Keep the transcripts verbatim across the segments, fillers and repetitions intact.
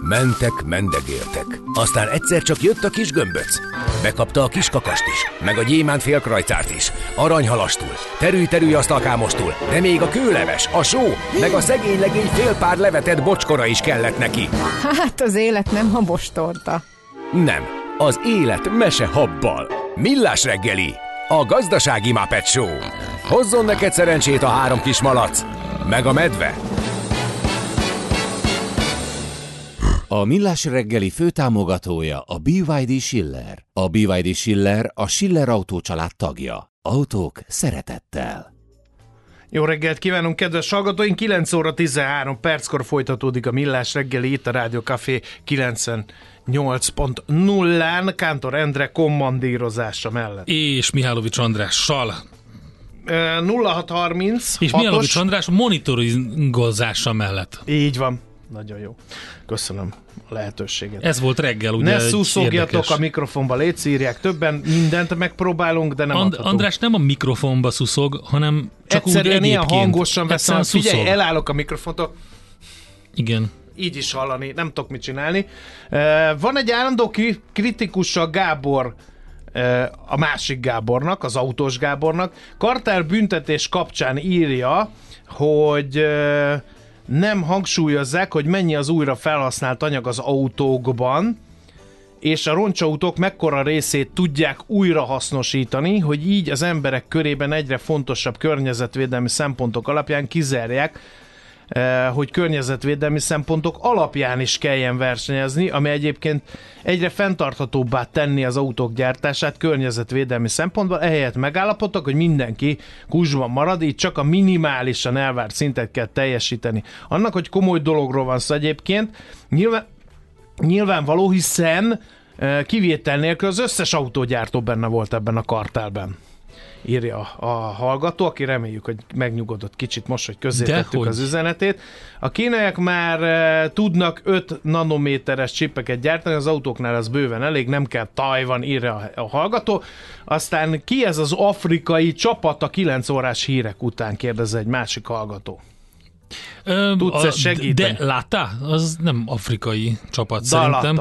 Mentek, mendegéltek. Aztán egyszer csak jött a kis gömböc. Bekapta a kis kakast is, meg a gyémánt félkrajcárt is, aranyhalastul, terű-terű asztalkámostul, de még a kőleves, a só, meg a szegény legény fél pár levetett bocskora is kellett neki. Hát az élet nem habostorta. Nem, az élet mese habbal. Millás reggeli, a gazdasági Muppet Show. Hozzon neked szerencsét a három kis malac, meg a medve. A Millás reggeli főtámogatója a bé vé dé Schiller. A bé vé dé Schiller a Schiller Autó család tagja. Autók szeretettel. Jó reggelt kívánunk, kedves hallgatóink! kilenc óra tizenhárom perckor folytatódik a Millás reggeli itt a Rádió Café kilencvennyolc pont nullán Kántor Endre kommandírozása mellett. És Mihálovics Andrással. nulla hat harminc És Mihálovics András monitoringozása mellett. Így van. Nagyon jó. Köszönöm a lehetőséget. Ez volt reggel, ugye? Ne szuszogjatok a mikrofonba, létszírják. Többen mindent megpróbálunk, de nem And- adhatunk. András nem a mikrofonba szuszog, hanem csak egyszerűen úgy ilyen egyébként. hangosan veszem. Figyelj, szuszog. elállok a mikrofontól. Igen. Így is hallani, nem tudok mit csinálni. Van egy állandó kritikusa Gábor, a másik Gábornak, az autós Gábornak. Kartár büntetés kapcsán írja, hogy nem hangsúlyozzák, hogy mennyi az újra felhasznált anyag az autókban, és a roncsautók mekkora részét tudják újra hasznosítani, hogy így az emberek körében egyre fontosabb környezetvédelmi szempontok alapján kizárják, hogy környezetvédelmi szempontok alapján is kelljen versenyezni, ami egyébként egyre fenntarthatóbbá tenni az autók gyártását környezetvédelmi szempontból. Ehelyett megállapodtak, hogy mindenki kúsban marad, így csak a minimálisan elvárt szintet kell teljesíteni. Annak, hogy komoly dologról van szó egyébként, nyilván, nyilvánvaló, hiszen kivétel nélkül az összes autógyártó benne volt ebben a kartálban. Írja a hallgató, aki reméljük, hogy megnyugodott kicsit most, hogy közzétettük az üzenetét. A kínaiak már e, tudnak öt nanométeres csipeket gyártani, az autóknál ez bőven elég, nem kell Tajvan, írja a, a hallgató. Aztán ki ez az afrikai csapat a kilenc órás hírek után, kérdez egy másik hallgató. Ö, Tudsz ezt segíteni? De látta? Az nem afrikai csapat Dalata. szerintem.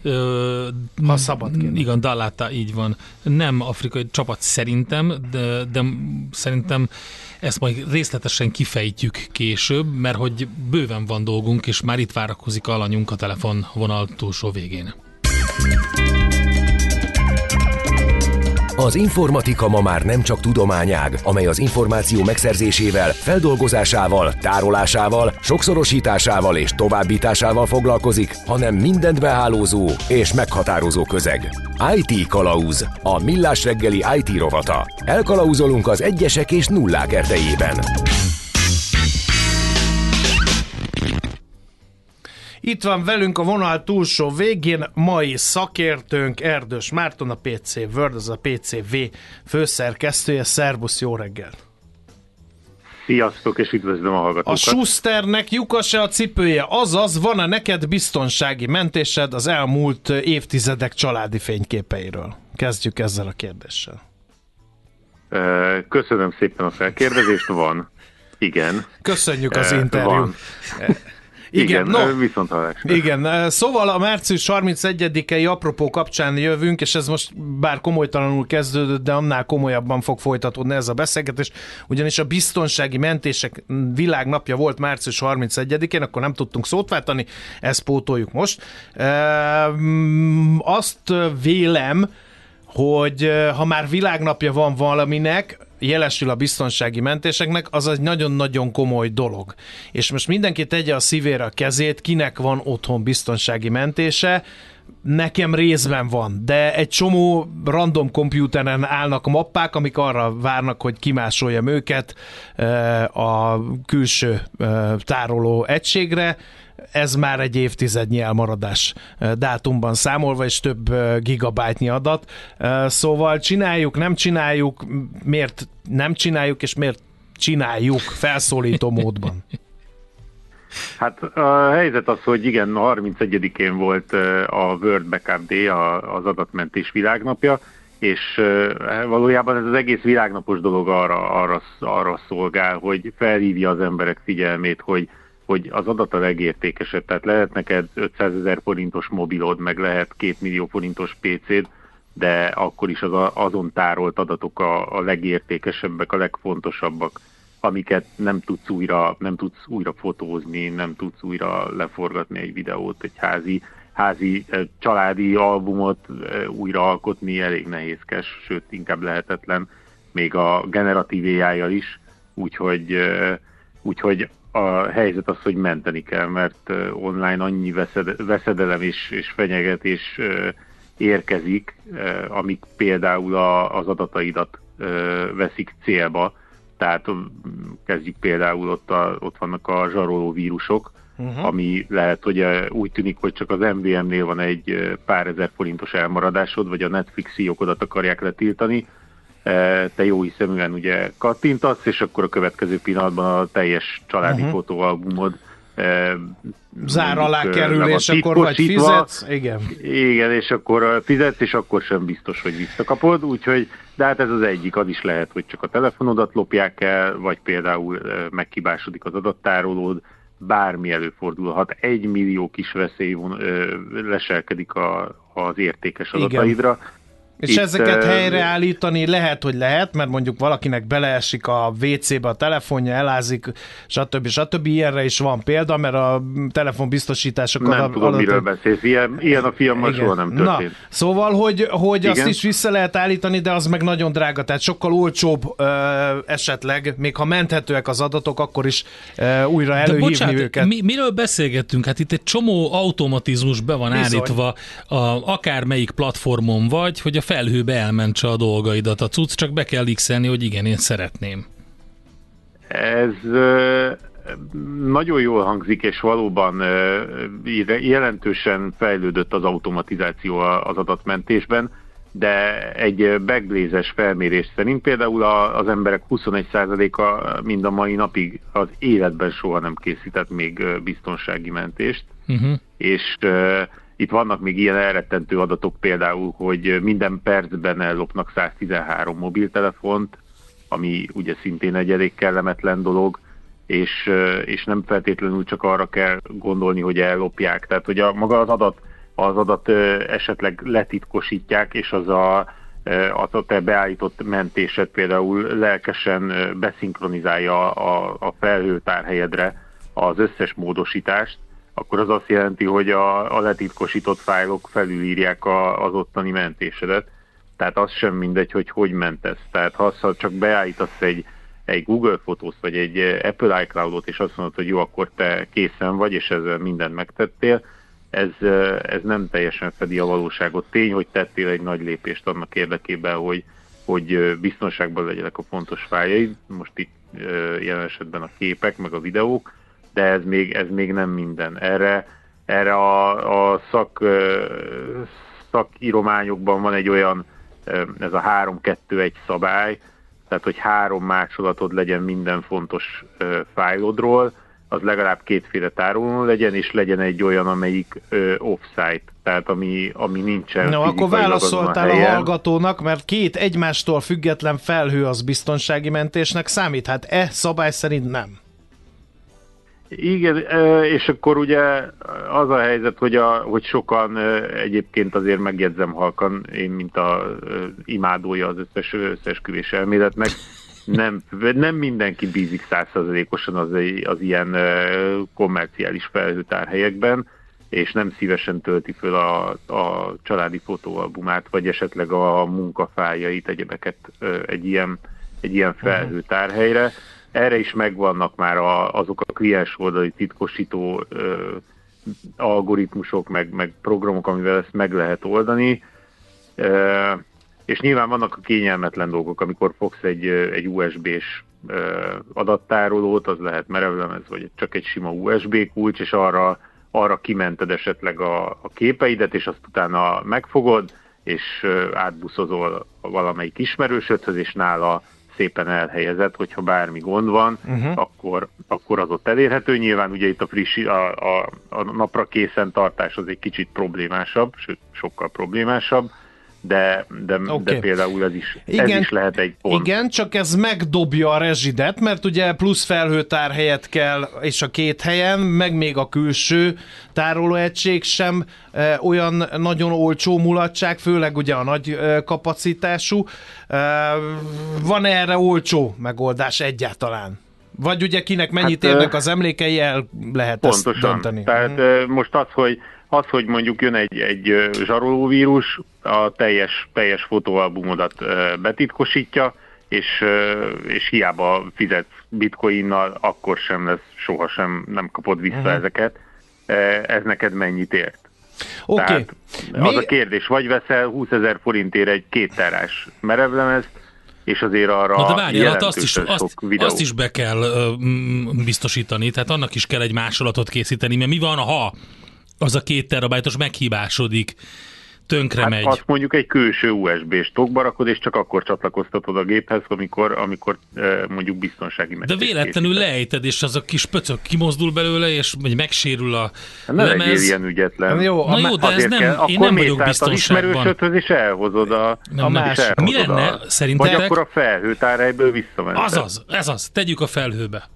Ö, ha szabad kérni. Igen, Dalata, így van. Nem afrikai csapat szerintem, de, de szerintem ezt majd részletesen kifejtjük később, mert hogy bőven van dolgunk, és már itt várakozik alanyunk a telefonvonal túlsó végén. Az informatika ma már nem csak tudományág, amely az információ megszerzésével, feldolgozásával, tárolásával, sokszorosításával és továbbításával foglalkozik, hanem mindent behálózó és meghatározó közeg. í té Kalauz, a Millás reggeli í té rovata. Elkalauzolunk az egyesek és nullák erdejében. Itt van velünk a vonal túlsó végén mai szakértőnk, Erdős Márton, a pé cé World, az a pé cé vé főszerkesztője. Szerbusz, jó reggelt! Sziasztok, és üdvözlöm a hallgatókat! A Schusternek lyukas-e a cipője? Azaz, van-e neked biztonsági mentésed az elmúlt évtizedek családi fényképeiről? Kezdjük ezzel a kérdéssel. Köszönöm szépen a felkérdezést, van. Igen. Köszönjük az interjút. Igen, igen, no, viszont hallásra. Igen, szóval a március harmincegyedikei apropó kapcsán jövünk, és ez most bár komolytalanul kezdődött, de annál komolyabban fog folytatódni ez a beszélgetés, ugyanis a biztonsági mentések világnapja volt március harmincegyedikén, akkor nem tudtunk szót váltani, ezt pótoljuk most. Azt vélem, hogy ha már világnapja van valaminek, jelesül a biztonsági mentéseknek, az egy nagyon-nagyon komoly dolog. És most mindenki tegye a szívére a kezét, kinek van otthon biztonsági mentése. Nekem részben van, de egy csomó random komputeren állnak mappák, amik arra várnak, hogy kimásoljam őket a külső tároló egységre. Ez már egy évtizednyi elmaradás dátumban számolva, és több gigabájtnyi adat. Szóval csináljuk, nem csináljuk, miért nem csináljuk, és miért csináljuk felszólító módban? Hát a helyzet az, hogy igen, harmincegyedikén volt a World Backup Day, az adatmentés világnapja, és valójában ez az egész világnapos dolog arra, arra, arra szolgál, hogy felhívja az emberek figyelmét, hogy hogy az adat a legértékesebb, tehát lehet neked ötszázezer forintos mobilod, meg lehet két millió forintos pé céd, de akkor is az a, azon tárolt adatok a, a legértékesebbek, a legfontosabbak, amiket nem tudsz újra, nem tudsz újra fotózni, nem tudsz újra leforgatni egy videót, egy házi, házi családi albumot újra alkotni elég nehézkes, sőt inkább lehetetlen, még a generatív á í-jal is, úgyhogy, úgyhogy a helyzet az, hogy menteni kell, mert online annyi veszedelem és, és fenyegetés érkezik, amik például az adataidat veszik célba. Tehát kezdjük például, ott, a, ott vannak a zsaroló vírusok, uh-huh. ami lehet, hogy úgy tűnik, hogy csak az em vé em-nél van egy pár ezer forintos elmaradásod, vagy a Netflix fiókodat akarják letiltani. Te jó hiszeműen ugye kattintasz, és akkor a következő pillanatban a teljes családi uh-huh. fotóalbumod zár alá kerül, és akkor vagy fizetsz, igen. Igen, és akkor fizetsz, és akkor sem biztos, hogy visszakapod, úgyhogy, de hát ez az egyik, az is lehet, hogy csak a telefonodat lopják el, vagy például meghibásodik az adattárolód, bármi előfordulhat, egy millió kis veszély leselkedik a, az értékes adataidra. Igen. És itt, ezeket helyreállítani lehet, hogy lehet, mert mondjuk valakinek beleesik a vé cébe a telefonja, elázik, stb. stb. Ilyenre is van példa, mert a telefonbiztosításokat... Nem tudom, adat... miről beszélsz. Ilyen, ilyen a fiammal soha nem történt. Na, szóval, hogy, hogy azt is vissza lehet állítani, de az meg nagyon drága, tehát sokkal olcsóbb ö, esetleg, még ha menthetőek az adatok, akkor is ö, újra előhívni de bocsánat, őket. Mi, miről beszélgettünk? Hát itt egy csomó automatizmus be van Bizony. állítva, a, akármelyik platformon vagy, hogy a felhőbe elmentse a dolgaidat a cucc, csak be kell x-elni, hogy igen, én szeretném. Ez ö, nagyon jól hangzik, és valóban ö, jelentősen fejlődött az automatizáció az adatmentésben, de egy Backblaze-es felmérés szerint például az emberek huszonegy százaléka mind a mai napig az életben soha nem készített még biztonsági mentést, uh-huh. és ö, itt vannak még ilyen elrettentő adatok például, hogy minden percben ellopnak száztizenhárom mobiltelefont, ami ugye szintén egy elég kellemetlen dolog, és, és nem feltétlenül csak arra kell gondolni, hogy ellopják. Tehát, hogy a, maga az adat, az adat esetleg letitkosítják, és az a, az a te beállított mentésed például lelkesen beszinkronizálja a, a felhőtárhelyedre az összes módosítást, akkor az azt jelenti, hogy a, a letitkosított fájlok felülírják a, az ottani mentésedet. Tehát az sem mindegy, hogy hogy mentesz. Tehát ha csak beállítasz egy, egy Google Fotót, vagy egy Apple iCloudot, és azt mondod, hogy jó, akkor te készen vagy, és ezzel mindent megtettél, ez, ez nem teljesen fedi a valóságot. Tény, hogy tettél egy nagy lépést annak érdekében, hogy, hogy biztonságban legyenek a fontos fájljaid. Most itt jelen esetben a képek, meg a videók, de ez még, ez még nem minden. Erre, erre a, a szak, szakírományokban van egy olyan, ez a három kettő egy szabály, tehát hogy három másolatod legyen minden fontos fájlodról, az legalább kétféle tárolón legyen, és legyen egy olyan, amelyik off-site, tehát ami, ami nincsen. No, akkor válaszoltál a, a hallgatónak, mert két egymástól független felhő az biztonsági mentésnek számít, hát e szabály szerint nem. Igen, és akkor ugye az a helyzet, hogy, a, hogy sokan egyébként azért megjegyzem halkan, én mint a imádója az összes összeesküvés elméletnek, nem, nem mindenki bízik száz százalékosan az, az ilyen kommerciális felhőtárhelyekben, és nem szívesen tölti föl a, a családi fotóalbumát, vagy esetleg a munkafájait, egyebeket egy ilyen, egy ilyen felhőtárhelyre. Erre is megvannak már a, azok a kliens oldali titkosító ö, algoritmusok, meg, meg programok, amivel ezt meg lehet oldani. Ö, és nyilván vannak a kényelmetlen dolgok, amikor fogsz egy, egy u es bé-s ö, adattárolót, az lehet merevlemez, vagy csak egy sima u es bé kulcs, és arra, arra kimented esetleg a, a képeidet, és azt utána megfogod, és ö, átbuszozol valamelyik ismerősödhöz, és nála szépen elhelyezett, hogyha bármi gond van, uh-huh. akkor, akkor az ott elérhető. Nyilván ugye itt a friss, a, a, a napra készen tartás az egy kicsit problémásabb, sőt, sokkal problémásabb, de, de, okay. de például ez is, igen, ez is lehet egy pont. Igen, csak ez megdobja a rezsidet, mert ugye plusz felhőtárhelyet kell, és a két helyen, meg még a külső tárolóegység sem e, olyan nagyon olcsó mulatság, főleg ugye a nagy e, kapacitású. E, van erre olcsó megoldás egyáltalán? Vagy ugye kinek mennyit hát, érnek az emlékei, el lehet pontosan. Ezt dönteni. Tehát hmm. most az, hogy Az, hogy mondjuk jön egy, egy zsarolóvírus, a teljes, teljes fotóalbumodat betitkosítja, és, és hiába fizetsz bitcoinnal, akkor sem lesz, sohasem nem kapod vissza uh-huh. ezeket. Ez neked mennyit ért? Oké. Okay. Az Mi... a kérdés, vagy veszel húszezer forintért egy két terás merevlemezt, és azért arra Na de várjál, hát azt is, sok azt, videó. azt is be kell ö, biztosítani, tehát annak is kell egy másolatot készíteni, mert mi van, ha az a két terabájtos meghibásodik, tönkre hát megy. azt mondjuk egy külső u es bé stockba rakod, és csak akkor csatlakoztatod a géphez, amikor, amikor mondjuk biztonsági mentést De véletlenül készíted. Leejted, és az a kis pöcök kimozdul belőle, és megsérül a ne lemez. legyél ilyen ügyetlen. Na jó, Na jó de ez nem, kell, én nem vagyok biztonságban. Akkor mész át az ismerősödhöz, és elhozod a, nem, a más. Mi lenne a, szerintetek? Vagy akkor a felhőtárhelyből visszamented. Azaz, ez az, tegyük a felhőbe.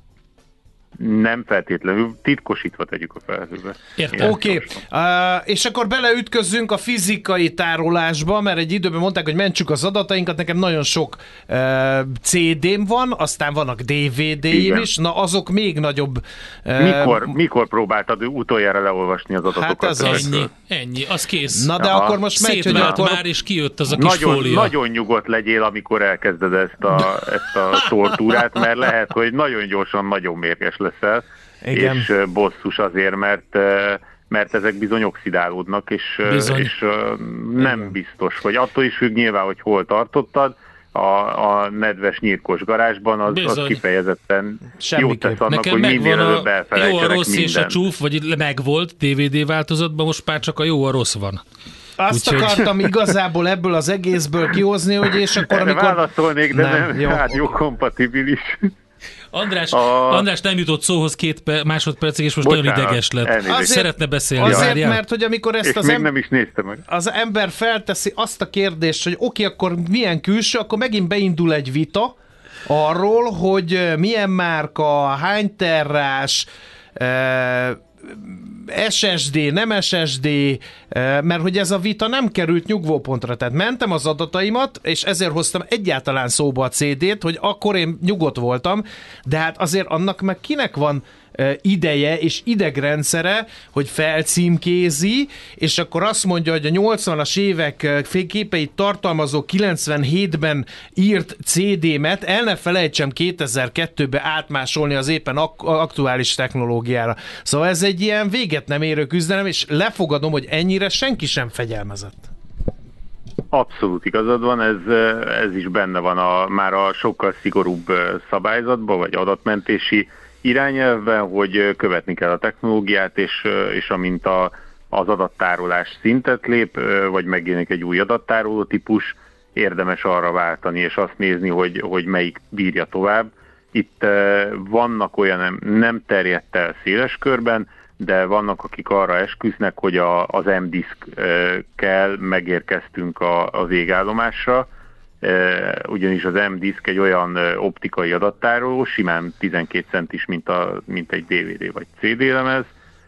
Nem feltétlenül, titkosítva tegyük a felhőbe. Értem. Oké, okay. uh, és akkor beleütközzünk a fizikai tárolásba, mert egy időben mondták, hogy mentsük az adatainkat, nekem nagyon sok uh, cé dém van, aztán vannak dé vé dé-im is, na azok még nagyobb. Uh, mikor, mikor próbáltad utoljára leolvasni az adatokat? Hát ez az. Ennyi, ennyi, az kész. Na de Aha. akkor most megy, hogy akkor... már, és kijött az a kis nagyon, fólia. Nagyon nyugodt legyél, amikor elkezded ezt a, ezt a tortúrát, mert lehet, hogy nagyon gyorsan, nagyon mérges leszel, igen. és bosszus azért, mert, mert ezek bizony oxidálódnak, és, és nem igen. biztos, hogy attól is függ nyilván, hogy hol tartottad, a, a nedves nyírkos garázsban, az, az kifejezetten jót tesz annak, nekem hogy minél előbb elfelejtsenek jó a rossz mindent. És a csúf, vagy megvolt dé vé dé változatban, most már csak a jó a rossz van. Azt Úgy, akartam hogy... igazából ebből az egészből kihozni, hogy és akkor Erre amikor... válaszolnék, de nem, nem jó. Hát jó kompatibilis. András, a... András nem jutott szóhoz két pe- másodpercig, és most Bocsánat, nagyon ideges lett. Azért, Szeretne beszélni. Azért, várjál? mert hogy amikor ezt és az, még em- nem is nézte meg. az ember felteszi azt a kérdést, hogy oké, okay, akkor milyen külső, akkor megint beindul egy vita arról, hogy milyen márka, hány terrás, e- es es dé, nem es es dé, mert hogy ez a vita nem került nyugvópontra, tehát mentem az adataimat, és ezért hoztam egyáltalán szóba a cé dét, hogy akkor én nyugodt voltam, de hát azért annak meg kinek van ideje és idegrendszere, hogy felcímkézi, és akkor azt mondja, hogy a nyolcvanas évek képeit tartalmazó kilencvenhétben írt cé démet el ne felejtsem kétezer-kettőbe átmásolni az éppen ak- aktuális technológiára. Szóval ez egy ilyen véget nem érő küzdelem, és lefogadom, hogy ennyire senki sem fegyelmezett. Abszolút igazad van, ez, ez is benne van a, már a sokkal szigorúbb szabályzatban, vagy adatmentési irányelvben, hogy követni kell a technológiát, és, és amint a, az adattárolás szintet lép, vagy megjelenik egy új adattároló típus, érdemes arra váltani, és azt nézni, hogy, hogy melyik bírja tovább. Itt vannak olyan, nem, nem terjedt el széles körben, de vannak, akik arra esküsznek, hogy a, az M-diskkel megérkeztünk a, a végállomásra, ugyanis az M-disk egy olyan optikai adattároló, simán tizenkét centis, mint, a, mint egy dé vé dé vagy cé dé lemez,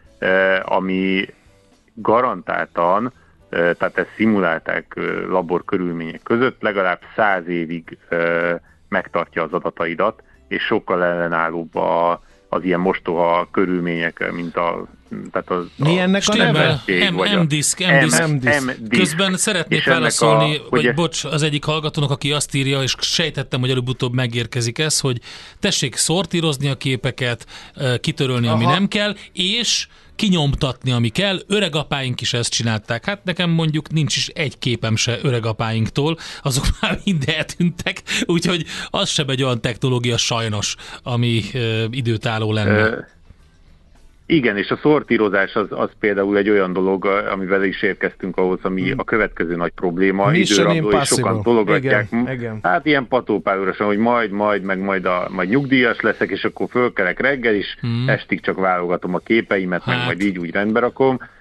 ami garantáltan, tehát ezt szimulálták labor körülmények között, legalább száz évig megtartja az adataidat, és sokkal ellenállóbb a, az ilyen mostoha körülmények, mint a... Tehát az, Mi ennek a neve? M-disk. Közben szeretnék válaszolni, a, hogy, hogy bocs, az egyik hallgatónak, aki azt írja, és sejtettem, hogy előbb-utóbb megérkezik ez, hogy tessék szortírozni a képeket, kitörölni, ami Aha. nem kell, és kinyomtatni, ami kell. Öregapáink is ezt csinálták. Hát nekem mondjuk nincs is egy képem se öregapáinktól, azok már mind eltűntek, úgyhogy az sem egy olyan technológia sajnos, ami ö, időtálló lenne. Ö, igen, és a szortírozás az, az például egy olyan dolog, amivel is érkeztünk ahhoz, ami a következő nagy probléma. Időrabló, és sokan tologatják. Igen, igen. Hát ilyen patópálórasan, hogy majd, majd, meg majd, a, majd nyugdíjas leszek, és akkor fölkelek reggel, és hmm. estig csak válogatom a képeimet, hát. meg majd így úgy rendbe rakom.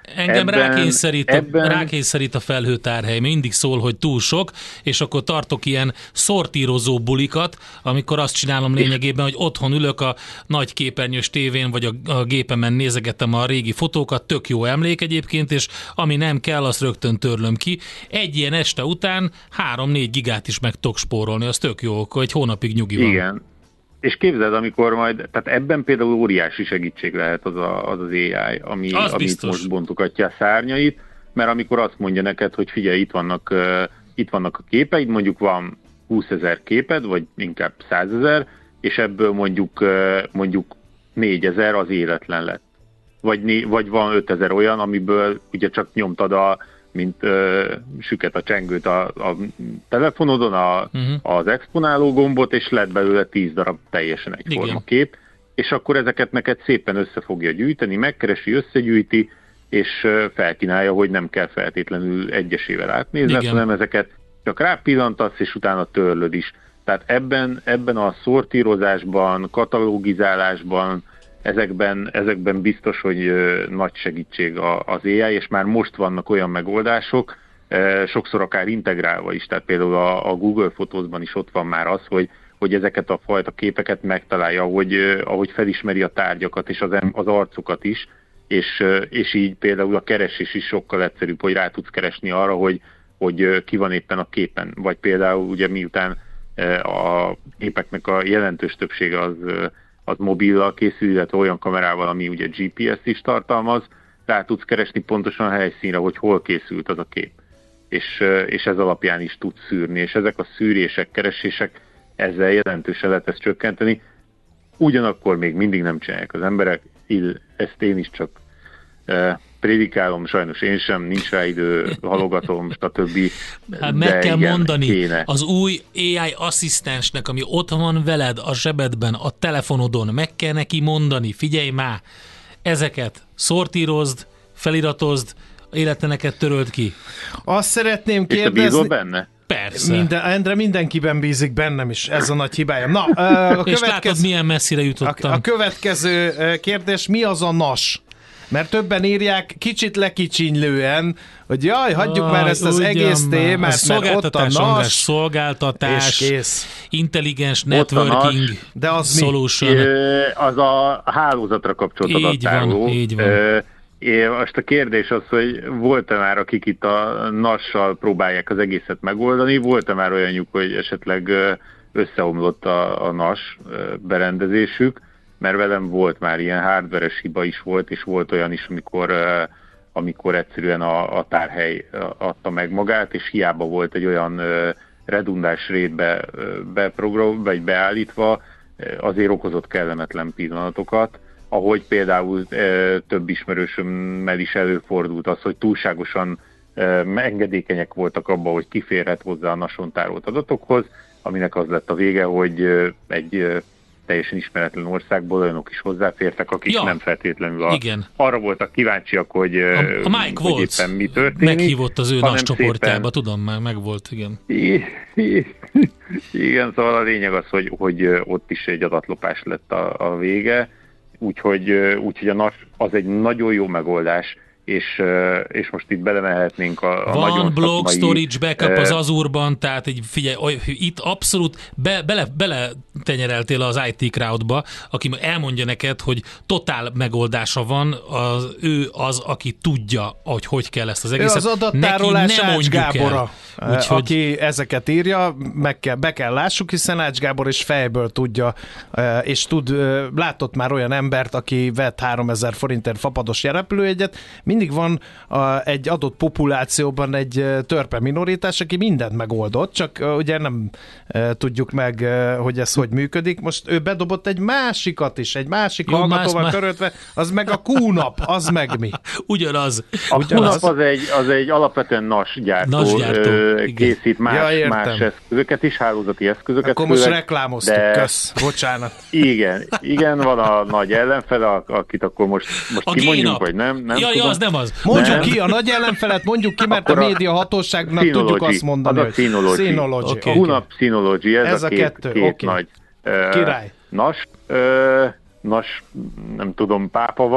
Engem ebben, rákényszerít, ebben... rákényszerít a felhőtárhely. Mindig szól, hogy túl sok, és akkor tartok ilyen szortírozó bulikat, amikor azt csinálom lényegében, hogy otthon ülök a nagy képernyős tévén, vagy a, a gépemen nézegetem a régi fotókat, tök jó emlék egyébként, és ami nem kell, azt rögtön törlöm ki. Egy ilyen este után három-négy gigát is meg tudok spórolni, az tök jó, akkor egy hónapig nyugi van. Igen. És képzeld, amikor majd, tehát ebben például óriási segítség lehet az a, az, az á i, ami, az amit biztos. most bontogatja a szárnyait, mert amikor azt mondja neked, hogy figyelj, itt vannak, uh, itt vannak a képeid, mondjuk van húszezer képed, vagy inkább százezer, és ebből mondjuk, uh, mondjuk négyezer az életlen lett. Vagy, né, vagy van ötezer olyan, amiből ugye csak nyomtad a mint uh, süket a csengőt a, a telefonodon, a, uh-huh. az exponáló gombot, és lett belőle tíz darab teljesen egyforma kép, és akkor ezeket neked szépen össze fogja gyűjteni, megkeresi, összegyűjti, és uh, felkínálja, hogy nem kell feltétlenül egyesével átnézned, hanem ezeket csak rápillantasz, és utána törlöd is. Tehát ebben, ebben a szortírozásban, katalogizálásban, Ezekben, ezekben biztos, hogy ö, nagy segítség a, az á i, és már most vannak olyan megoldások, ö, sokszor akár integrálva is, tehát például a, a Google Photos-ban is ott van már az, hogy, hogy ezeket a fajta képeket megtalálja, ahogy, ö, ahogy felismeri a tárgyakat és az, az arcokat is, és, ö, és így például a keresés is sokkal egyszerűbb, hogy rá tudsz keresni arra, hogy, hogy ö, ki van éppen a képen, vagy például ugye miután ö, a képeknek a jelentős többsége az ö, az mobillal készül, illetve olyan kamerával, ami ugye gé pé es-t is tartalmaz, rá tudsz keresni pontosan a helyszínre, hogy hol készült az a kép. És, és ez alapján is tudsz szűrni, és ezek a szűrések, keresések, ezzel jelentősen lehet ezt csökkenteni. Ugyanakkor még mindig nem csinálják az emberek, ill, ezt én is csak eh, prédikálom, sajnos én sem, nincs rá idő, halogatom, stb. Hát meg kell igen, mondani, kéne. Az új á i asszisztensnek, ami ott van veled a zsebedben, a telefonodon, meg kell neki mondani, figyelj már, ezeket szortírozd, feliratozd, életleneket töröld ki. Azt szeretném kérdezni... És te bízol benne? Persze. Minden, Endre mindenkiben bízik, bennem is, ez a nagy hibája. Na, a következő... És látod, milyen messzire jutottam. A, a következő kérdés, mi az a nas? Mert többen írják kicsit lekicsinylően, hogy jaj, hagyjuk Aj, már ezt az egész témát, mert ott a nas, szolgáltatás, és kész. Intelligens networking de az solution. Mi? Az a hálózatra kapcsolt adattároló. Így van, így van. É, most a kérdés az, hogy volt-e már, akik itt a nassal próbálják az egészet megoldani, volt-e már olyanjuk, hogy esetleg összeomlott a, a nas berendezésük, mert velem volt már ilyen hardveres hiba is volt, és volt olyan is, amikor, amikor egyszerűen a, a tárhely adta meg magát, és hiába volt egy olyan redundáns rétbe beprogram, vagy beállítva, azért okozott kellemetlen pillanatokat, ahogy például több ismerősömmel is előfordult az, hogy túlságosan engedékenyek voltak abban, hogy kiférhet hozzá a nason tárolt adatokhoz, aminek az lett a vége, hogy egy teljesen ismeretlen országból olyanok is hozzáfértek, akik ja, nem feltétlenül a, arra voltak kíváncsiak, hogy, a, a Mike hogy éppen mi történik. Meghívott az ő nas csoportjába, tudom, már megvolt, igen. Igen, szóval a lényeg az, hogy, hogy ott is egy adatlopás lett a, a vége, úgyhogy, úgyhogy a nas az egy nagyon jó megoldás, és, és most itt belemehetnénk a, a van nagyon blog szakmai, storage backup az Azure-ban, tehát így figyelj, itt abszolút be, bele, bele tenyereltél az i té crowdba, aki elmondja neked, hogy totál megoldása van, az, ő az, aki tudja, hogy hogy kell ezt az egészet. Ő az adattárolás Ács Gábora, Úgyhogy... aki ezeket írja, meg kell, be kell lássuk, hiszen Ács Gábor is fejből tudja, és tud, látott már olyan embert, aki vett háromezer forintért fapados repülőjegyet. Mindig van a, egy adott populációban egy törpe minoritás, aki mindent megoldott, csak uh, ugye nem uh, tudjuk meg, uh, hogy ez hogy működik. Most ő bedobott egy másikat is, egy másik Jó, hallgatóval más, körültve, az meg a Q-nap, az meg mi? Ugyanaz. A Ugyanaz. Q-nap az egy, az egy alapvetően nas gyártó, nas gyártó uh, készít más, ja, más eszközöket is, hálózati eszközöket. Akkor főleg, most reklámoztuk, de... kösz, bocsánat. Igen, igen, van a nagy ellenfele, akit akkor most, most kimondjuk, vagy nem? nem ja, ja, az nem az. Mondjuk nem. ki a nagy ellenfelet, mondjuk ki, mert akkor a média hatóságnak Synology. Tudjuk azt mondani, az a Synology. Synology. Okay. Q-nap Synology, ez, ez a, a két, kettő. két okay. nagy uh, király. Nas, uh, nas, nem tudom, pápa van,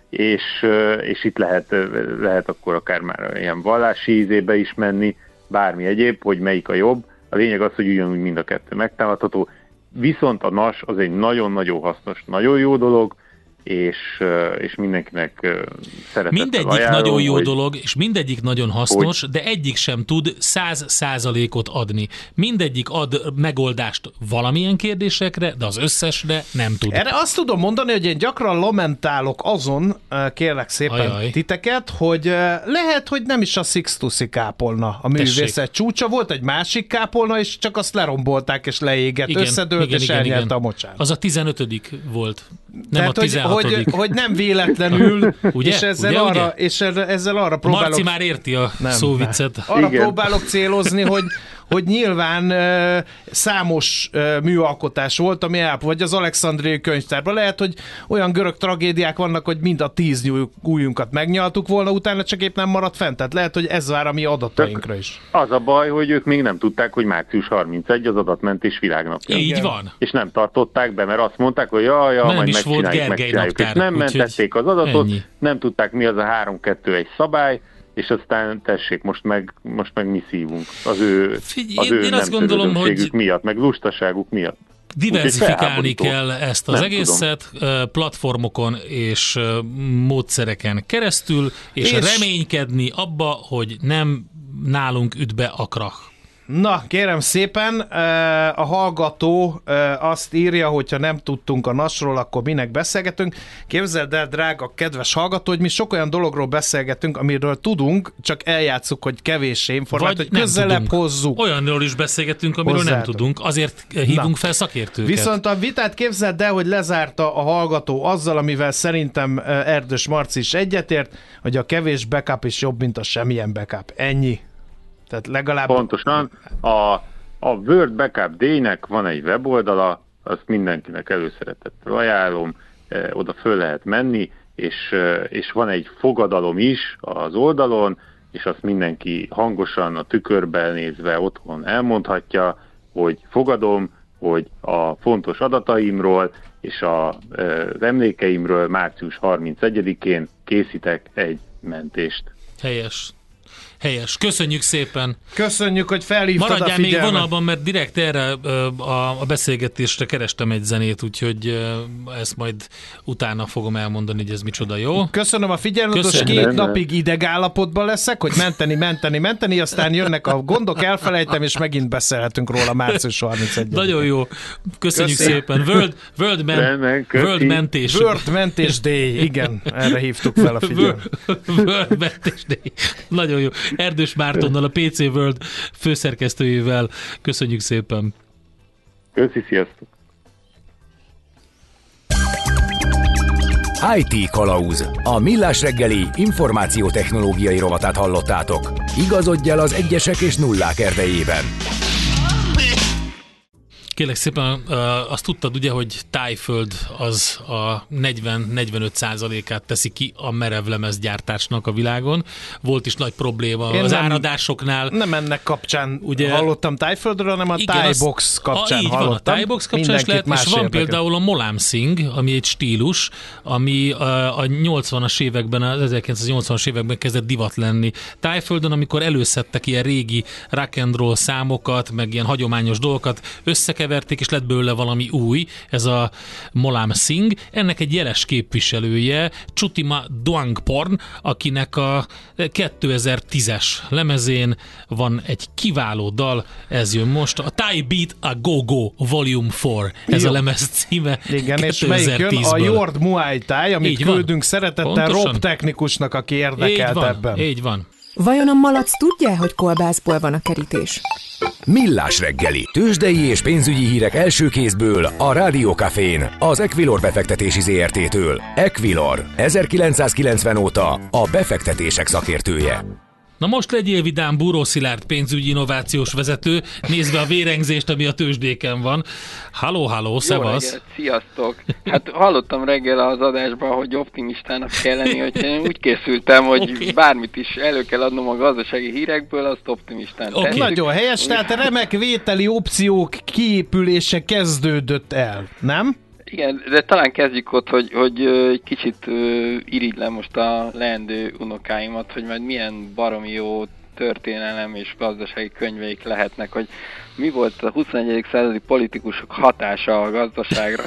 és, és itt lehet, lehet akkor akár már ilyen vallási ízébe is menni, bármi egyéb, hogy melyik a jobb. A lényeg az, hogy ugyanúgy mind a kettő megtámadható. Viszont a nas az egy nagyon-nagyon hasznos, nagyon jó dolog, és, és mindenkinek szeretettel Mindegyik ajánlom, nagyon jó hogy... dolog, és mindegyik nagyon hasznos, hogy... de egyik sem tud száz százalékot adni. Mindegyik ad megoldást valamilyen kérdésekre, de az összesre nem tud. Erre azt tudom mondani, hogy én gyakran lamentálok azon, kérlek szépen Ajaj. titeket, hogy lehet, hogy nem is a Sixtusi kápolna a művészet csúcsa, volt egy másik kápolna, és csak azt lerombolták, és leégett, igen, összedőlt, igen, és igen, elnyerte igen. a mocsár. Az a tizenötödik volt, nem Tehát, a tizenhatodik. Hogy, hogy, hogy nem véletlenül, Ugye? és, ezzel Ugye, arra, ugye? és ezzel arra próbálok... Marci már érti a Nem, szóviccet. nem. Arra Igen. próbálok célozni, hogy, hogy nyilván uh, számos uh, műalkotás volt, ami el, vagy az Alexandriai könyvtárban. Lehet, hogy olyan görög tragédiák vannak, hogy mind a tíz ujjunkat megnyaltuk volna, utána csak épp nem maradt fent. Tehát lehet, hogy ez vár a mi adatainkra is. Az a baj, hogy ők még nem tudták, hogy március harmincegy az adatmentés világnapja. Így Igen. van. És nem tartották be, mert azt mondták, hogy jaj, jaj, Nem majd is volt megcsináljuk, Gergely megcsináljuk. És naptár, nem úgyhogy mentették az adatot, ennyi. nem tudták, mi az a három kettő egy szabály, és aztán tessék, most meg, most meg mi szívunk az ő, Figyelj, az ő én azt gondolom, nemzetözönségük hogy- miatt, meg lustaságuk miatt. Diversifikálni felháborító. kell ezt az Nem egészet tudom. platformokon és módszereken keresztül, és, És- reménykedni abba, hogy nem nálunk üt be a krach. Na, kérem szépen, a hallgató azt írja, hogyha nem tudtunk a nasról, akkor minek beszélgetünk. Képzeld el, drága, kedves hallgató, hogy mi sok olyan dologról beszélgetünk, amiről tudunk, csak eljátszuk, hogy kevéssé informált, hogy nem közelebb tudunk. hozzuk. Olyanról is beszélgetünk, amiről nem Hozzátok. tudunk, azért hívunk Na. fel szakértőket. Viszont a vitát képzeld el, hogy lezárta a hallgató azzal, amivel szerintem Erdős Marci is egyetért, hogy a kevés backup is jobb, mint a semmilyen backup. Ennyi. Tehát legalább... Pontosan. A, a World Backup Day-nek van egy weboldala, azt mindenkinek előszeretettel ajánlom, eh, oda föl lehet menni, és, eh, és van egy fogadalom is az oldalon, és azt mindenki hangosan a tükörben nézve otthon elmondhatja, hogy fogadom, hogy a fontos adataimról és a, eh, az emlékeimről március harmincegyedikén készítek egy mentést. Helyes. Helyes. Köszönjük szépen. Köszönjük, hogy felhívtad a Maradjál még figyelmet. vonalban, mert direkt erre ö, a, a beszélgetésre kerestem egy zenét, úgyhogy ö, ezt majd utána fogom elmondani, hogy ez micsoda, jó? Köszönöm a figyelmet, most Köszönjük. két napig idegállapotban leszek, hogy menteni, menteni, menteni, aztán jönnek a gondok, elfelejtem, és megint beszélhetünk róla március harmincegyedikén. Nagyon jó. Köszönjük Köszi. szépen. World, World, men, Rendben, köszi. World Mentés. World Mentés Day, igen, erre hívtuk fel a figyelmet. World Mentés Day. Nagyon jó. Erdős Mártonnal, a pé cé World főszerkesztőjével. Köszönjük szépen. Köszi, sziasztok! í té Kalauz. A Millás reggeli információtechnológiai rovatát hallottátok. Igazodj el az egyesek és nullák erdejében. Kérlek szépen, azt tudtad ugye, hogy Tájföld az a negyven-negyvenöt százalékát teszi ki a merevlemezgyártásnak a világon. Volt is nagy probléma Én az nem- áradásoknál. Nem ennek kapcsán Ugye- ugye, hallottam Tájföldről, hanem a Thaibox az- kapcsán a, így hallottam. van, a Thaibox kapcsán is Mindenkit lehet, más és van érdekelt. például a Molam Singh, ami egy stílus, ami a, a nyolcvanas években, az ezerkilencszáznyolcvanas években kezdett divat lenni Tájföldön, amikor előszedtek ilyen régi rock and roll számokat, meg ilyen hagyományos dolgokat, összekeverték, és lett belőle valami új, ez a Molam Singh. Ennek egy jeles képviselője, Chutima Dwangporn, akinek a kétezer-tízes lemezén van egy kiváló dal, ez jön most, a Thai Beat a Go Go Volume négy, ez Jó. a lemez címe. Igen, és melyik jön? A kétezer-tízből. Jord Muay Thai, amit Így van. küldünk szeretettel Pontosan. Rob technikusnak, aki Így érdekelt van, ebben. így van. Vajon a malac tudja, hogy kolbászból van a kerítés? Millás reggeli. Tőzsdei és pénzügyi hírek első kézből a Rádiókafén, az Equilor befektetési zé er té-től. Equilor, ezerkilencszázkilencven óta a befektetések szakértője. Na most legyél vidám, Búró Szilárd pénzügyi innovációs vezető, nézve a vérengzést, ami a tőzsdéken van. Halló, halló, Jó szevasz! reggelt, sziasztok! Hát hallottam reggel az adásban, hogy optimistának kell lenni, hogy én úgy készültem, hogy Oké. bármit is elő kell adnom a gazdasági hírekből, azt optimistán Oké. tesszük. Nagyon helyes, tehát remek vételi opciók kiépülése kezdődött el, nem? Igen, de talán kezdjük ott, hogy, hogy egy kicsit irigylem most a leendő unokáimat, hogy majd milyen baromi jó történelem és gazdasági könyveik lehetnek, hogy mi volt a huszonegyedik századi politikusok hatása a gazdaságra.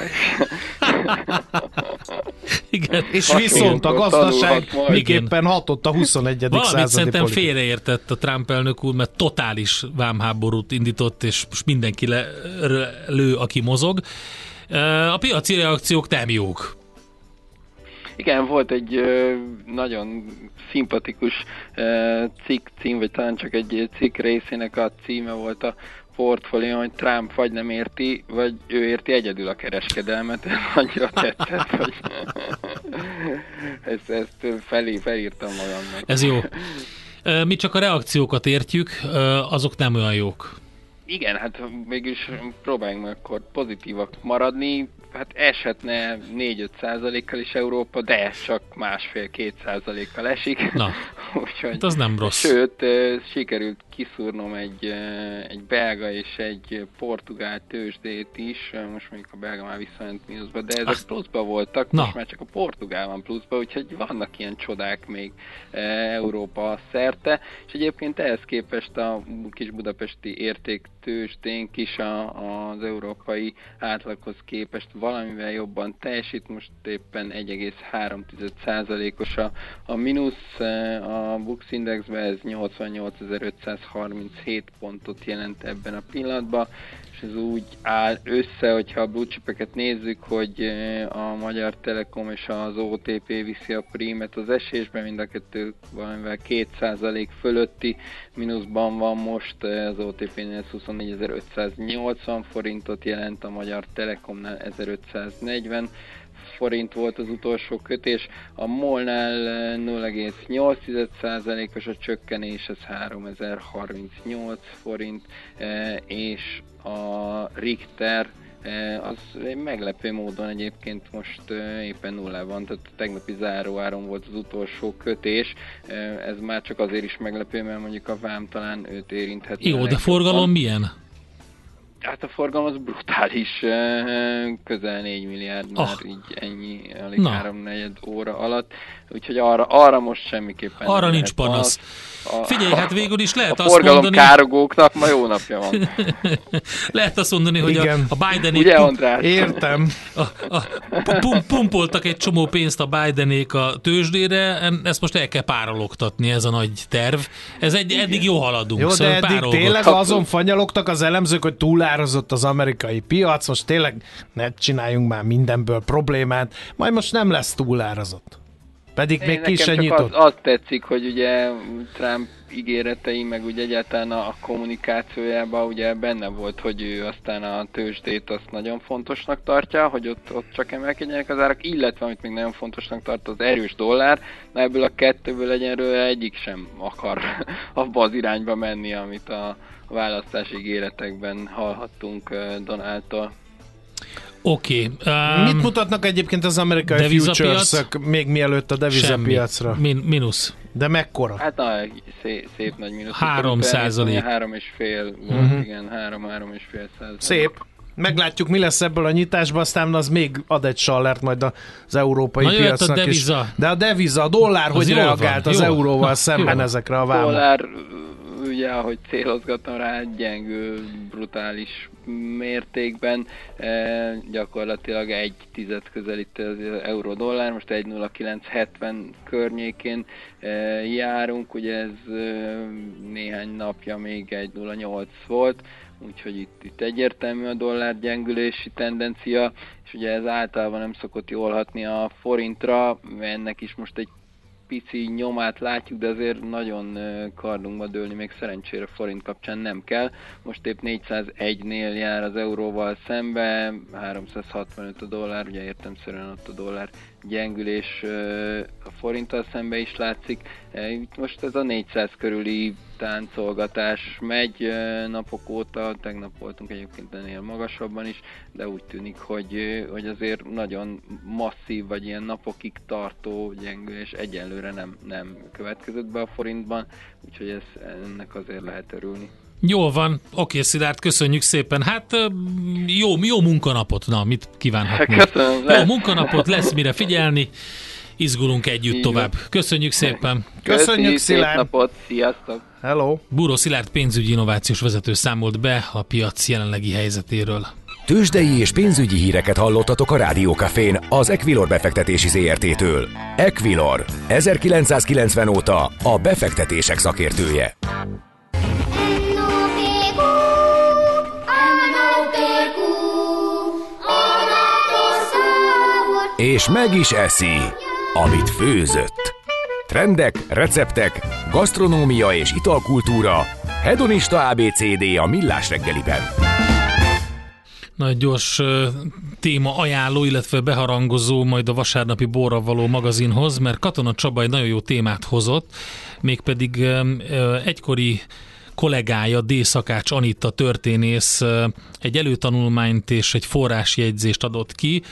Igen. És viszont a gazdaság miképpen hatott a huszonegyedik Valamit századi szerintem politikus. félreértett a Trump elnök úr, mert totális vámháborút indított, és most mindenki le, lő, aki mozog. A piaci reakciók nem jók. Igen, volt egy ö, nagyon szimpatikus ö, cikk cím, vagy talán csak egy cikk részének a címe volt a portfólió, hogy Trump vagy nem érti, vagy ő érti egyedül a kereskedelmet. Ez annyira tetszett, hogy ezt, ezt felé, felírtam magamnak. Ez jó. Mi csak a reakciókat értjük, azok nem olyan jók. Igen, hát mégis próbáljunk meg akkor pozitívak maradni. Hát eshetne négy-öt százalékkal is Európa, de csak másfél-két százalékkal esik. Na, úgyhogy, hát az nem rossz. Sőt, sikerült kiszúrnom egy, egy belga és egy portugál tőzsdét is. Most mondjuk a belga már visszament mínuszba, de ezek Azt... pluszba voltak. Na. Most már csak a portugál van pluszba, úgyhogy vannak ilyen csodák még Európa szerte. És egyébként ehhez képest a kis budapesti értéktőzsdénk is a, az európai átlaghoz képest valamivel jobban teljesít, most éppen egy egész három százalékos a, a mínusz, a Bux Indexben ez nyolcvannyolcezer-ötszázharminchét pontot jelent ebben a pillanatban, és ez úgy áll össze, hogyha a blue chipeket nézzük, hogy a Magyar Telekom és az o té pé viszi a prímet az esésben, mind a kettő valamivel két százalék fölötti mínuszban van most, az o té pénél huszonnégyezer-ötszáznyolcvan forintot jelent, a Magyar Telekomnál ezerötszáznegyven forint volt az utolsó kötés, a MOL-nál nulla egész nyolc százalékos a csökkenés, ez háromezer-harmincnyolc forint, és a Richter az meglepő módon egyébként most éppen nulla van, tehát tegnapi záróáron volt az utolsó kötés, ez már csak azért is meglepő, mert mondjuk a vám talán őt érinthet. Jó, de forgalom milyen? Hát a forgalom az brutális, közel négy milliárd oh. már így ennyi, alig háromnegyed óra alatt, úgyhogy arra, arra most semmiképpen arra nincs panasz. A, Figyelj, hát végül is lehet a azt mondani... A forgalomkárogóknak ma jó napja van. Lehet azt mondani, hogy a, a Bidenék... Ugye, András? Értem. A, a, pum, pumpoltak egy csomó pénzt a Bidenék a tőzsdére, ezt most el kell párologtatni, ez a nagy terv. Ez egy, eddig jó haladunk. Jó, szóval de eddig tényleg azon fanyalogtak az elemzők, hogy túlárazott az amerikai piac, most tényleg ne csináljunk már mindenből problémát, majd most nem lesz túlárazott. Pedig Én még ki se nyitott. Az, az tetszik, hogy ugye Trump ígéretei, meg ugye egyáltalán a kommunikációjában ugye benne volt, hogy ő aztán a tőzsdét azt nagyon fontosnak tartja, hogy ott, ott csak emelkedjenek az árak, illetve amit még nagyon fontosnak tart az erős dollár, na ebből a kettőből egyenlőre egyik sem akar abba az irányba menni, amit a választási ígéretekben hallhattunk Donaldtól. Oké. Okay, um, Mit mutatnak egyébként az amerikai futures-ök még mielőtt a devizapiacra? Min, minusz. De mekkora? Hát na, szép, szép nagy mínusz. Három százalék. Három és fél volt, uh-huh. igen, három, három és fél százalék. Szép. Meglátjuk, mi lesz ebből a nyitásban, aztán az még ad egy sallert majd az európai na, piacnak a deviza. is. De a deviza, a dollár az hogy reagált van, az jó. Euróval szemben jó. ezekre a vámok? Dollár, ugye, ahogy célozgattam rá, gyengül, brutális mértékben, e, gyakorlatilag egy tized közelít az euró-dollár, most egy nulla kilenc hetven környékén e, járunk, ugye ez e, néhány napja még egy nulla nyolc volt, úgyhogy itt, itt egyértelmű a dollár gyengülési tendencia, és ugye ez általában nem szokott jól hatni a forintra, ennek is most egy pici nyomát látjuk, de azért nagyon kardunkba dőlni még szerencsére forint kapcsán nem kell. Most épp négyszázegynél jár az euróval szembe, háromszázhatvanöt a dollár, ugye értelemszerűen ott a dollár gyengülés a forinttal szembe is látszik. Itt most ez a négyszáz körüli táncolgatás megy napok óta, tegnap voltunk egyébként ennél magasabban is, de úgy tűnik, hogy, hogy azért nagyon masszív, vagy ilyen napokig tartó gyengülés egyelőre nem, nem következett be a forintban, úgyhogy ez, ennek azért lehet örülni. Jól van, oké, Szilárd, köszönjük szépen. Hát jó, jó munkanapot, na, mit kívánhatunk? Köszönöm. Jó munkanapot, lesz mire figyelni, izgulunk együtt Így tovább. Köszönjük szépen. Köszönjük, Köszi, szép Szilárd. napot, sziasztok. Hello. Búró Szilárd pénzügyi innovációs vezető számolt be a piac jelenlegi helyzetéről. Tőzsdei és pénzügyi híreket hallottatok a Rádiókafén az Equilor befektetési zé er té-től. Equilor, ezerkilencszázkilencven óta a befektetések szakértője. És meg is eszi, amit főzött. Trendek, receptek, gasztronómia és italkultúra, hedonista á bé cé dé a Millás reggeliben. Nagy gyors uh, téma ajánló, illetve beharangozó majd a vasárnapi Borra való magazinhoz, mert Katona Csaba egy nagyon jó témát hozott, mégpedig uh, uh, egykori kollégája, D. Szakács Anita történész uh, egy előtanulmányt és egy forrásjegyzést adott ki,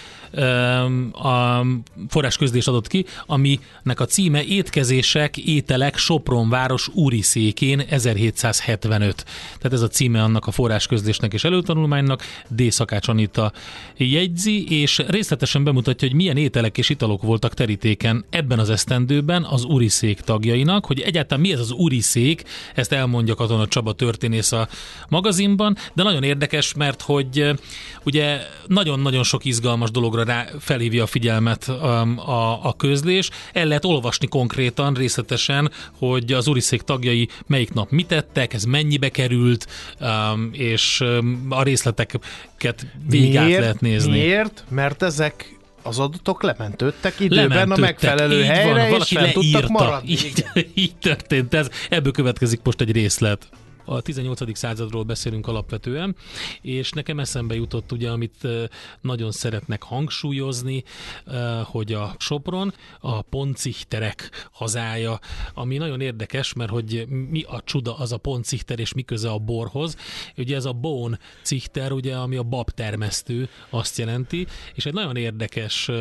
a forrásközlést adott ki, aminek a címe Étkezések, ételek Sopronváros úriszékén ezerhétszázhetvenöt. Tehát ez a címe annak a forrásközlésnek és előtanulmánynak. D. Szakács Anita jegyzi, és részletesen bemutatja, hogy milyen ételek és italok voltak terítéken ebben az esztendőben az úriszék tagjainak, hogy egyáltalán mi ez az úriszék, ezt elmondja Katona Csaba történész a magazinban, de nagyon érdekes, mert hogy ugye nagyon-nagyon sok izgalmas dologra rá felhívja a figyelmet a, a, a közlés. El lehet olvasni konkrétan, részletesen, hogy az úriszék tagjai melyik nap mit tettek, ez mennyibe került, um, és um, a részleteket végig át lehet nézni. Miért? Mert ezek az adatok lementődtek időben lementődtek. A megfelelő így helyre, van, és fel tudtak maradni. Így, így történt ez. Ebből következik most egy részlet. A tizennyolcadik századról beszélünk alapvetően, és nekem eszembe jutott ugye, amit nagyon szeretnek hangsúlyozni, hogy a Sopron a poncichterek hazája, ami nagyon érdekes, mert hogy mi a csuda az a poncichter, és mi köze a borhoz. Ugye ez a bone cichter, ugye, ami a babtermesztő, azt jelenti, és egy nagyon érdekes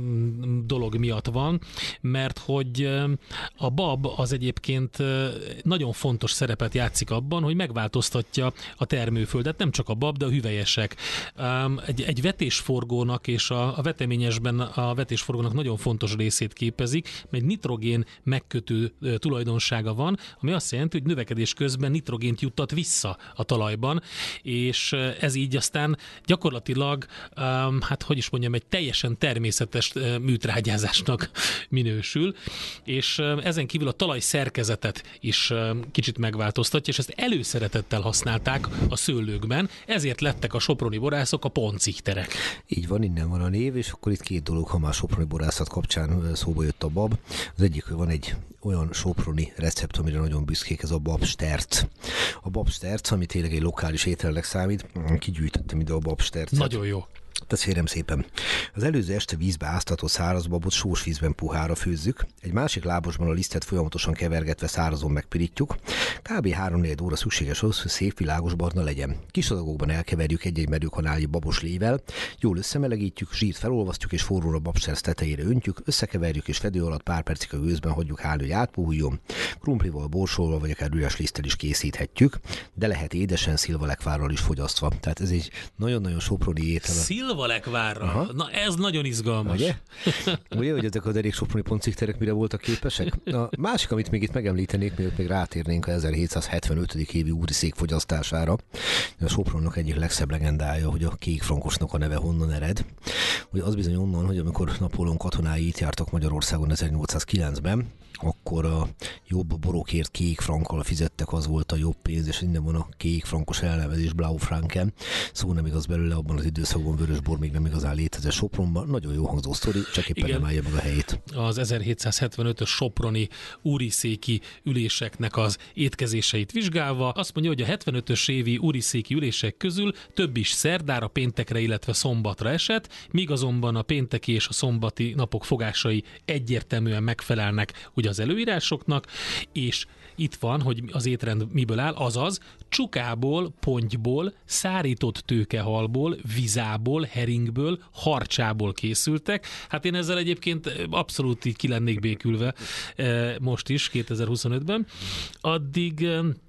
dolog miatt van, mert hogy a bab az egyébként nagyon fontos szerepet játszik abban, hogy megváltoztatja a termőföldet, nem csak a bab, de a hüvelyesek. Egy, egy vetésforgónak és a, a veteményesben a vetésforgónak nagyon fontos részét képezik, mert nitrogén megkötő tulajdonsága van, ami azt jelenti, hogy növekedés közben nitrogént juttat vissza a talajban, és ez így aztán gyakorlatilag, hát hogy is mondjam, egy teljesen természetes műtrágyázásnak minősül, és ezen kívül a talaj szerkezetet is kicsit megváltoztatja, és ezt előszeretettel használták a szőlőkben, ezért lettek a soproni borászok a poncicterek. Így van, innen van a név, és akkor itt két dolog, ha már soproni borászat kapcsán szóba jött a bab. Az egyik, hogy van egy olyan soproni recept, amire nagyon büszkék, ez a babsterc. A babsterc, ami tényleg egy lokális ételnek számít, kigyűjtöttem ide a babstercet. Nagyon jó. Tehát kérem szépen. Az előző este vízbe áztatott száraz babot sós vízben puhára főzzük, egy másik lábosban a lisztet folyamatosan kevergetve szárazon megpirítjuk. Kb. három-négy óra szükséges ahhoz, hogy szép világos barna legyen. Kis adagokban elkeverjük egy-egy merőkanálnyi babos lével, jól összemelegítjük, zsírt felolvasztjuk és forrón a babsterc tetejére öntjük, összekeverjük és fedő alatt pár percig a gőzben hagyjuk állni, hogy átpuhuljon. Krumplival, borsolval vagy akár üres liszttel is készíthetjük, de lehet édesen szilvalekvárral is fogyasztva. Tehát ez egy nagyon-nagyon soproni étel. Szilvalekvárra? Aha. Na ez nagyon izgalmas. Ugye? Ugye, hogy ezek a derék soproni poncikterek mire voltak képesek? A másik, amit még itt megemlítenék, mielőtt még rátérnénk a ezerhétszázhetvenötödik évi úriszék fogyasztására. A Sopronnak egyik legszebb legendája, hogy a kék frankosnak a neve honnan ered. Hogy az bizony onnan, hogy amikor Napóleon katonái itt jártak Magyarországon ezernyolcszázkilencben, akkor a jobb borokért kék frankkal fizettek, az volt a jobb pénz, és innen van a kék frankos elnevezés, Blaufranken. Szó nem igaz belőle, abban az időszakban vörösbor még nem igazán létezett Sopronban. Nagyon jó hangzó sztori, csak éppen igen, nem állja meg a helyét. Az ezerhétszázhetvenötös soproni úriszéki üléseknek az étkezéseit vizsgálva azt mondja, hogy a hetvenötös évi úriszéki ülések közül több is szerdára, péntekre, illetve szombatra esett, míg azonban a pénteki és a szombati napok fogásai egyértelműen megfelelnek ugye az előírásoknak, és itt van, hogy az étrend miből áll, azaz csukából, pontyból, szárított tőkehalból, vizából, heringből, harcsából készültek. Hát én ezzel egyébként abszolút így ki lennék békülve most is, kétezer-huszonötben. Addig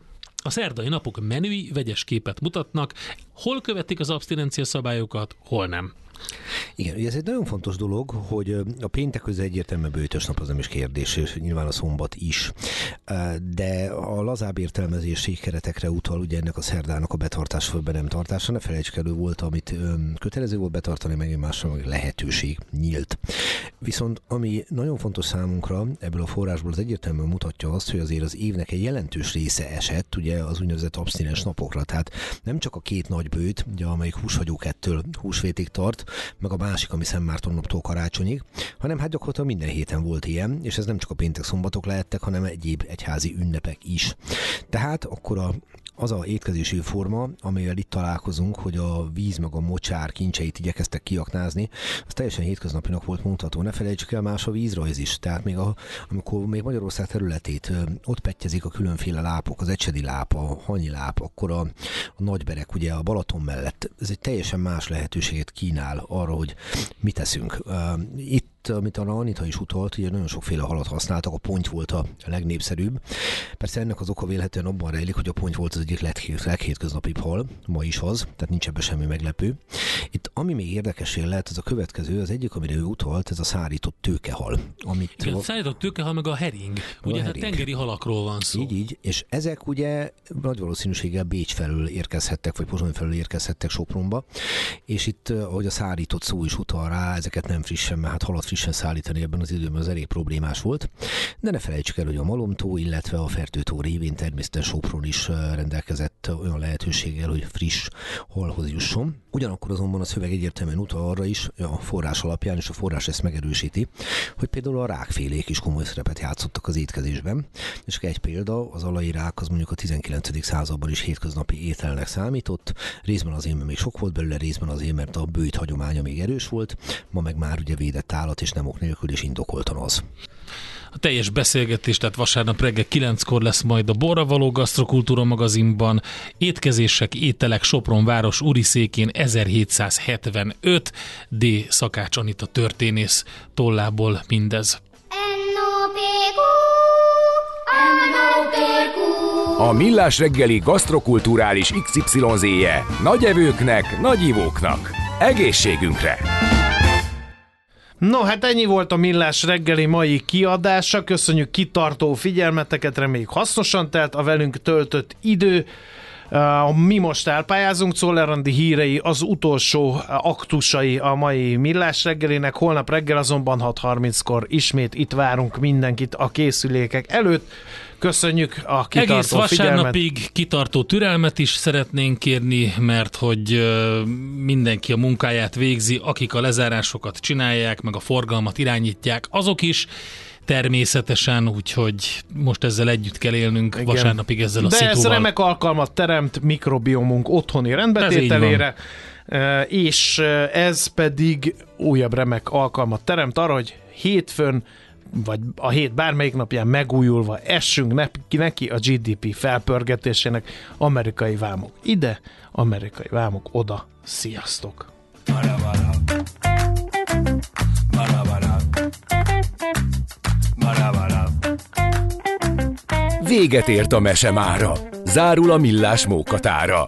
A szerdai napok menüi vegyes képet mutatnak, hol követik az abstinencia szabályokat, hol nem. Igen, ugye ez egy nagyon fontos dolog, hogy a péntek közben egyértelműen bőtös nap, az nem is kérdés, és nyilván a szombat is. De a lazább értelmezési keretekre utal ugye ennek a szerdának a betartás vagy be nem tartása. Ne felejtsük elő, volt, amit kötelező volt betartani, meg másra meg lehetőség nyílt. Viszont ami nagyon fontos számunkra ebből a forrásból, az egyértelműen mutatja azt, hogy azért az évnek egy jelentős része esett ugye az úgynevezett abstinens napokra. Tehát nem csak a két nagy bőt, ugye, amelyik húshagyókettől húsvétig tart, meg a másik, ami Szent Márton naptól karácsonyig, hanem hát gyakorlatilag minden héten volt ilyen, és ez nem csak a péntek-szombatok lehettek, hanem egyéb egyházi ünnepek is. Tehát akkor a az a étkezési forma, amivel itt találkozunk, hogy a víz meg a mocsár kincseit igyekeztek kiaknázni, az teljesen hétköznapinak volt mondható. Ne felejtsük el, más a vízrajz is. Tehát még a, amikor még Magyarország területét ott pettyezik a különféle lápok, az ecsedi láp, a hanyi láp, akkor a, a nagyberek ugye a Balaton mellett, ez egy teljesen más lehetőséget kínál arra, hogy mit teszünk. Itt amit a Anita is utalt, ugye nagyon sokféle halat használtak, a ponty volt a legnépszerűbb. Persze ennek az oka véletlenül abban rejlik, hogy a ponty volt az egyik leghétköznapibb hal, ma is az, tehát nincs ebben semmi meglepő. Itt ami még érdekessé lehet, az a következő, az egyik, amire ő utalt, ez a szárított tőkehal. Amit Igen, a szárított tőkehal meg a hering. A ugye hering. Tengeri halakról van szó. Így, így, és ezek ugye nagy valószínűséggel Bécs felől érkezhettek, vagy Pozsony felől érkezhettek Sopronba, és itt, ahogy a szárított szó is utal rá, ezeket nem frissen, mert hát halat frissen szállítani ebben az időben az elég problémás volt. De ne felejtsük el, hogy a Malomtó, illetve a Fertőtó révén természetesen Sopron is rendelkezett olyan lehetőséggel, hogy friss halhoz jusson. Ugyanakkor azonban a szöveg egyértelműen utal arra is, a forrás alapján, és a forrás ezt megerősíti, hogy például a rákfélék is komoly szerepet játszottak az étkezésben. És egy példa, az alai rák az mondjuk a tizenkilencedik században is hétköznapi ételnek számított, részben azért, mert még sok volt belőle, részben azért, mert a bőjt hagyománya még erős volt, ma meg már ugye védett állat, és nem ok nélkül, és indokoltan az. A teljes beszélgetés, tehát vasárnap reggel kilenckor lesz majd a Borra való Gasztrokultúra magazinban. Étkezések, ételek, Sopron város uriszékén ezerhétszázhetvenöt. D. Szakács Anita történész tollából mindez. A Millás reggeli gasztrokulturális iksz ipszilon zé-je nagy evőknek, nagy ivóknak. Egészségünkre! No, hát ennyi volt a Millás reggeli mai kiadása. Köszönjük kitartó figyelmeteket, reméljük hasznosan telt a velünk töltött idő. Mi most elpályázunk, Czoller Andi hírei, az utolsó aktusai a mai Millás reggelinek. Holnap reggel azonban hat harminckor ismét itt várunk mindenkit a készülékek előtt. Köszönjük a kitartó Egész vasárnapig figyelmet. Kitartó türelmet is szeretnénk kérni, mert hogy mindenki a munkáját végzi, akik a lezárásokat csinálják, meg a forgalmat irányítják, azok is természetesen, úgyhogy most ezzel együtt kell élnünk. Igen. Vasárnapig ezzel a De szitúval. ez remek alkalmat teremt mikrobiomunk otthoni rendbetételére, és ez pedig újabb remek alkalmat teremt arra, hogy hétfőn vagy a hét bármelyik napján megújulva essünk neki a gé dé pé felpörgetésének. Amerikai vámok ide, amerikai vámok oda. Sziasztok! Véget ért a mese mára. Zárul a Millás mókatára.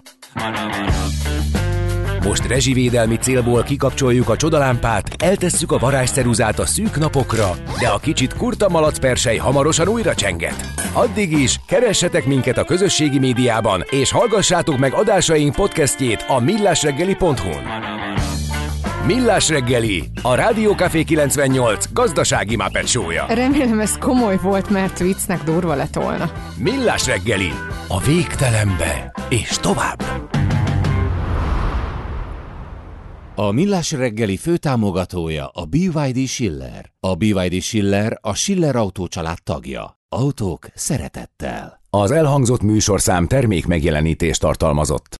Most rezsivédelmi célból kikapcsoljuk a csodalámpát, eltesszük a varázsceruzát a szűk napokra, de a kicsit kurta malacpersely hamarosan újra csenget. Addig is keressetek minket a közösségi médiában, és hallgassátok meg adásaink podcastjét a millásreggeli pont hu-n. Millás reggeli, a Rádió Café kilencvennyolc gazdasági Muppet show-ja. Remélem ez komoly volt, mert viccnek durva lett volna. Millás reggeli, a végtelenbe és tovább. A Millás reggeli főtámogatója a bé vé dé Schiller. A bé vé dé Schiller a Schiller Autó család tagja. Autók szeretettel. Az elhangzott műsorszám termék megjelenítést tartalmazott.